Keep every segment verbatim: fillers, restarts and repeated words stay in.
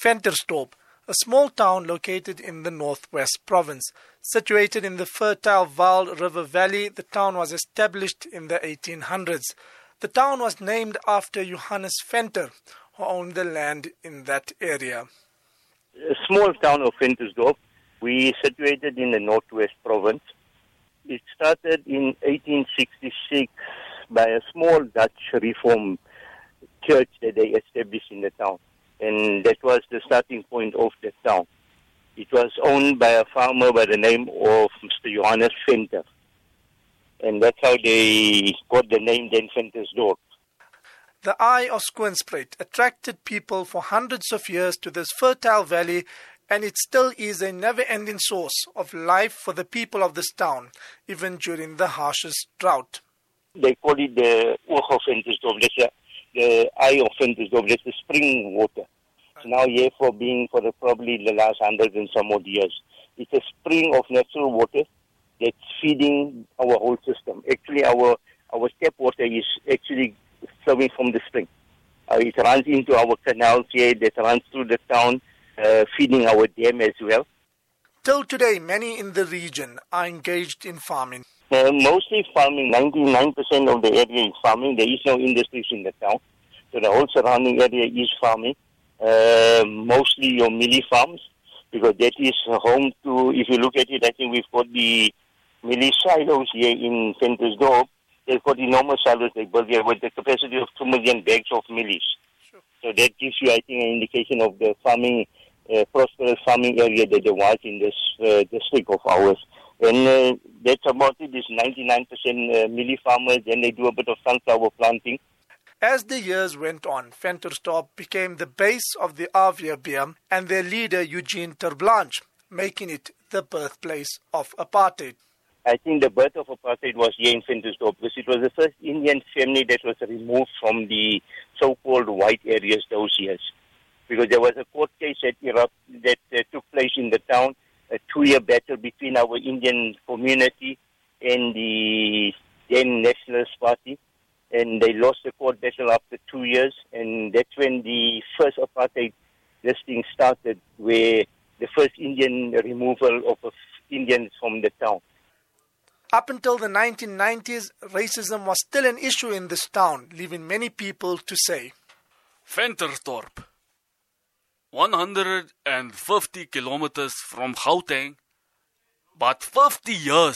Ventersdorp, a small town located in the Northwest Province. Situated in the fertile Vaal River Valley, the town was established in the eighteen hundreds. The town was named after Johannes Venter, who owned the land in that area. A small town of Ventersdorp. We situated in the Northwest Province. It started in eighteen sixty-six by a small Dutch Reform church that they established in the town. And that was the starting point of the town. It was owned by a farmer by the name of Mister Johannes Venter. And that's how they got the name then Ventersdorp. The Eye of Skoonspruit attracted people for hundreds of years to this fertile valley, and it still is a never-ending source of life for the people of this town, even during the harshest drought. They call it the Oog of Ventersdorp. That's the Eye of Ventersdorp. That's the spring water. It's now here for being for the, probably the last hundred and some odd years. It's a spring of natural water that's feeding our whole system. Actually, our our tap water is actually flowing from the spring. Uh, it runs into our canals here, that runs through the town, uh, feeding our dam as well. Till today, many in the region are engaged in farming. Uh, mostly farming. ninety-nine percent of the area is farming. There is no industries in the town. So the whole surrounding area is farming. Uh, mostly your millie farms, because that is home to, if you look at it, I think we've got the millie silos here in Ventersdorp. They've got enormous silos they built here with the capacity of two million bags of millies. Sure. So that gives you, I think, an indication of the farming, uh, prosperous farming area that there was in this uh, district of ours. And uh, that's about it. It's ninety-nine percent uh, millie farmers, then they do a bit of sunflower planting. As the years went on, Ventersdorp became the base of the A V B M and their leader Eugene Ter Blanche, making it the birthplace of apartheid. I think the birth of apartheid was here in Ventersdorp because it was the first Indian family that was removed from the so-called white areas those years. Because there was a court case that, erupt, that uh, took place in the town, a two-year battle between our Indian community and the then Nationalist Party. And they lost the court battle after two years, and that's when the first apartheid listing started, where the first Indian removal of Indians from the town. Up until the nineteen nineties, racism was still an issue in this town, leaving many people to say, Ventersdorp, one hundred fifty kilometers from Gauteng, but fifty years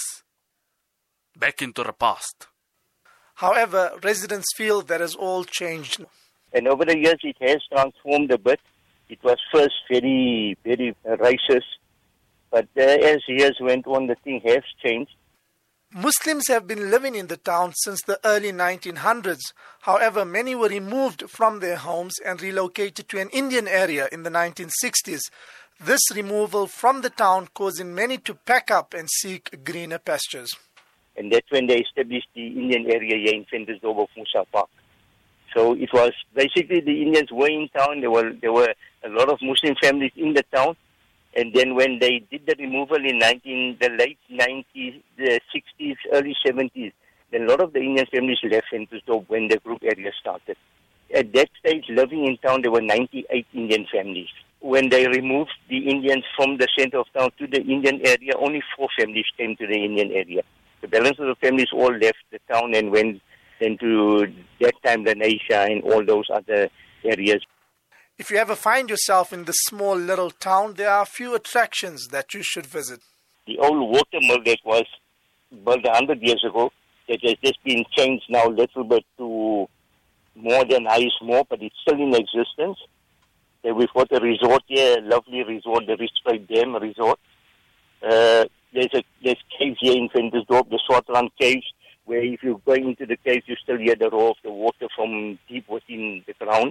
back into the past. However, residents feel that has all changed. And over the years, it has transformed a bit. It was first very, very racist. But uh, as years went on, the thing has changed. Muslims have been living in the town since the early nineteen hundreds. However, many were removed from their homes and relocated to an Indian area in the nineteen sixties. This removal from the town causing many to pack up and seek greener pastures. And that's when they established the Indian area here in Ventersdorp of Musa Park. So it was basically the Indians were in town. There were there were a lot of Muslim families in the town. And then when they did the removal in nineteen, the late nineties, the sixties, early seventies, then a lot of the Indian families left Ventersdorp when the group area started. At that stage, living in town, there were ninety-eight Indian families. When they removed the Indians from the center of town to the Indian area, only four families came to the Indian area. The balance of the families all left the town and went into that time the Lenasia and all those other areas. If you ever find yourself in this small little town, there are a few attractions that you should visit. The old water mill that was built a hundred years ago, that has just been changed now a little bit to modern ice more, but it's still in existence. Then we've got a resort here, a lovely resort, the Richville Dam Resort. Uh, There's a there's caves here in Ventersdorp, the Swartrand Caves, where if you're going into the caves, you still hear the roar of the water from deep within the ground.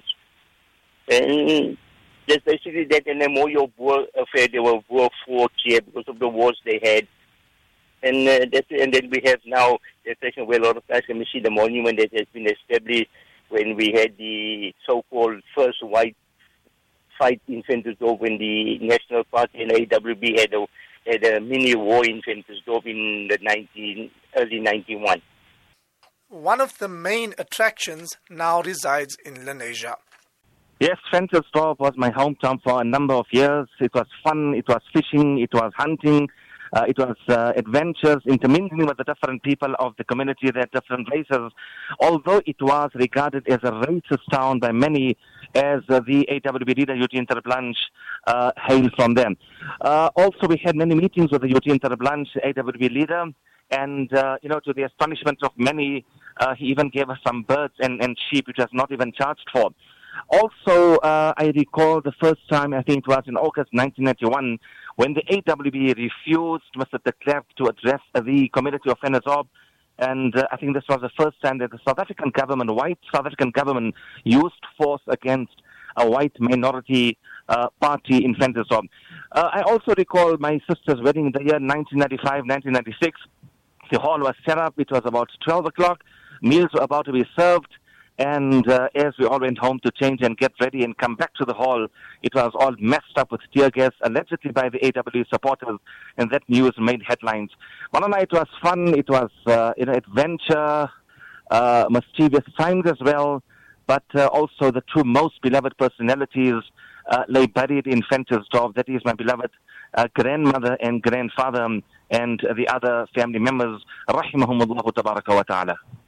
And there's basically that, and the Moyo Boer affair, there were Boer forts here because of the wars they had. And uh, that's, and then we have now the section where a lot of guys can see the monument that has been established when we had the so-called first white fight in Ventersdorp when the National Party and A W B had a had a mini war in Ventersdorp in the nineteen, early ninety-one. One of the main attractions now resides in Lenasia. Yes, Ventersdorp was my hometown for a number of years. It was fun, it was fishing, it was hunting, uh, it was uh, adventures, intermingling with the different people of the community, their different races. Although it was regarded as a racist town by many, as uh, the A W B leader, Eugene Terblanche, uh, hailed from them. Uh, also, we had many meetings with the Eugene Terblanche, A W B leader, and, uh, you know, to the astonishment of many, uh, he even gave us some birds and, and sheep, which was not even charged for. Also, uh, I recall the first time, I think it was in August nineteen ninety-one, when the A W B refused Mister de Klerk to address the community of Ventersdorp. And uh, I think this was the first time that the South African government, white South African government, used force against a white minority uh, party in Ventersdorp. Uh, I also recall my sister's wedding in the year nineteen ninety-five, nineteen ninety-six. The hall was set up. It was about twelve o'clock. Meals were about to be served. And uh, as we all went home to change and get ready and come back to the hall, it was all messed up with tear gas, allegedly by the A W B supporters, and that news made headlines. Malana, it was fun, it was uh, an adventure, uh, mischievous times as well, but uh, also the two most beloved personalities uh, lay buried in Ventersdorp. That is my beloved uh, grandmother and grandfather and the other family members. Rahimahumullahu tabaraka wa ta'ala.